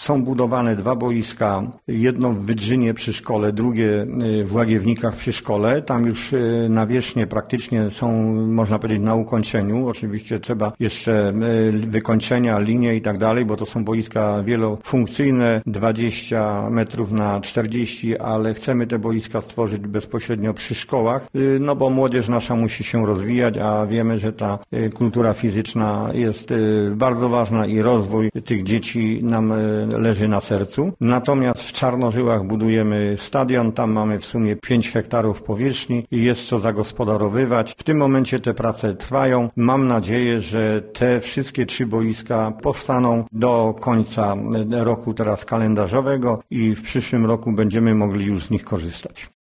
Są budowane 2 boiska, jedno w Wydrzynie przy szkole, drugie w Łagiewnikach przy szkole. Tam już nawierzchnie praktycznie są, można powiedzieć, na ukończeniu. Oczywiście trzeba jeszcze wykończenia, linie i tak dalej, bo to są boiska wielofunkcyjne, 20 metrów na 40, ale chcemy te boiska stworzyć bezpośrednio przy szkołach, no bo młodzież nasza musi się rozwijać, a wiemy, że ta kultura fizyczna jest bardzo ważna i rozwój tych dzieci nam leży na sercu. Natomiast w Czarnożyłach budujemy stadion, tam mamy w sumie 5 hektarów powierzchni i jest co zagospodarowywać. W tym momencie te prace trwają. Mam nadzieję, że te wszystkie 3 boiska powstaną do końca roku teraz kalendarzowego i w przyszłym roku będziemy mogli już z nich korzystać.